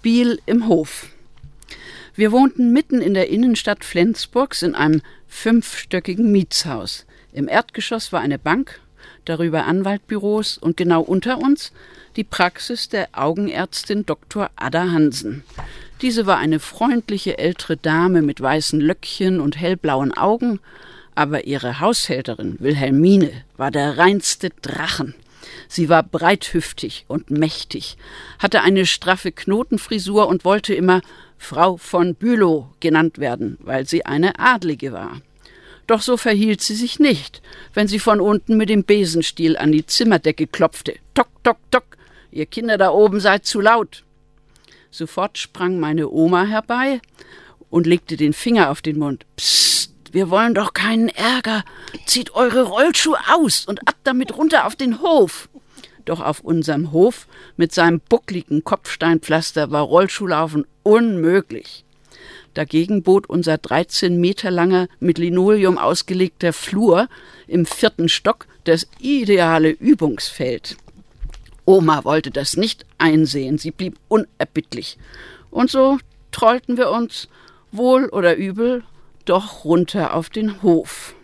Spiel im Hof. Wir wohnten mitten in der Innenstadt Flensburgs in einem 5-stöckigen Mietshaus. Im Erdgeschoss war eine Bank, darüber Anwaltbüros und genau unter uns die Praxis der Augenärztin Dr. Ada Hansen. Diese war eine freundliche ältere Dame mit weißen Löckchen und hellblauen Augen, aber ihre Haushälterin Wilhelmine war der reinste Drachen. Sie war breithüftig und mächtig, hatte eine straffe Knotenfrisur und wollte immer Frau von Bülow genannt werden, weil sie eine Adlige war. Doch so verhielt sie sich nicht, wenn sie von unten mit dem Besenstiel an die Zimmerdecke klopfte. Tock, tock, tock, ihr Kinder da oben seid zu laut. Sofort sprang meine Oma herbei und legte den Finger auf den Mund. Psst, wir wollen doch keinen Ärger. Zieht eure Rollschuhe aus und ab damit runter auf den Hof. Doch auf unserem Hof mit seinem buckligen Kopfsteinpflaster war Rollschuhlaufen unmöglich. Dagegen bot unser 13 Meter langer, mit Linoleum ausgelegter Flur im 4. Stock das ideale Übungsfeld. Oma wollte das nicht einsehen, sie blieb unerbittlich. Und so trollten wir uns, wohl oder übel, doch runter auf den Hof.